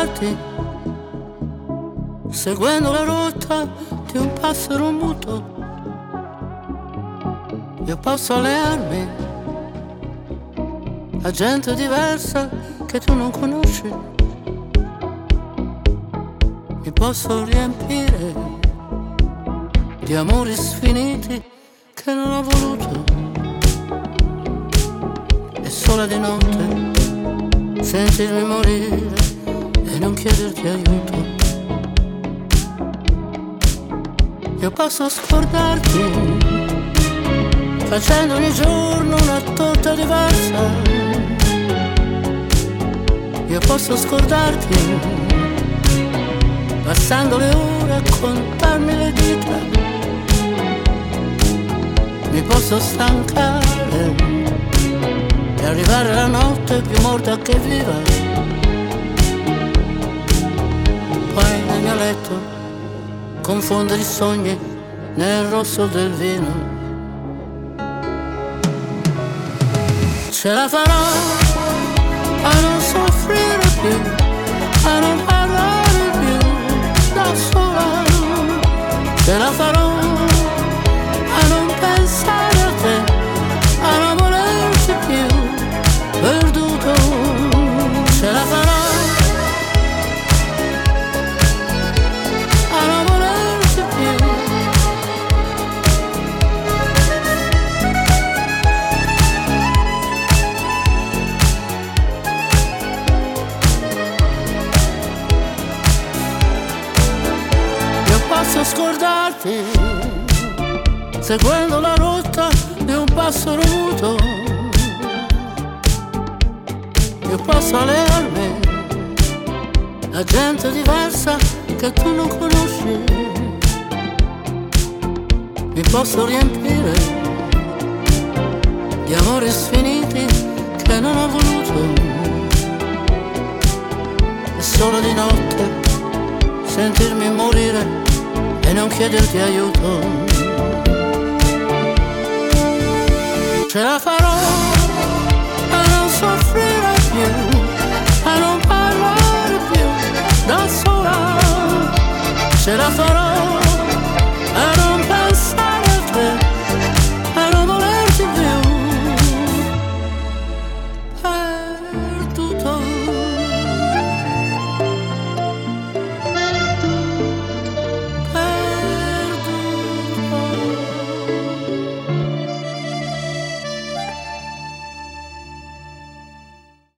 scordarti, seguendo la rotta di un passero muto. Io posso allearmi a gente diversa che tu non conosci. Mi posso riempire di amori sfiniti che non ho voluto. E sola di notte sentirmi morire e non chiederti aiuto. Io posso scordarti facendo ogni giorno una torta diversa. Io posso scordarti passando le ore a contarmi le dita. Mi posso stancare e arrivare la notte più morta che viva. Poi nel mio letto confondere i sogni nel rosso del vino. Ce la farò a non soffrire più, a non parlare più da sola. Ce la farò a non pensare a te, a non volerti più perduto. Ce la farò a non volerti più. Io posso scordarti seguendo la rotta di un passero muto. Io posso allearmi a gente diversa che tu non conosci. Mi posso riempire di amori sfiniti che non ho voluto. E solo di notte sentirmi morire e non chiederti aiuto. Ce la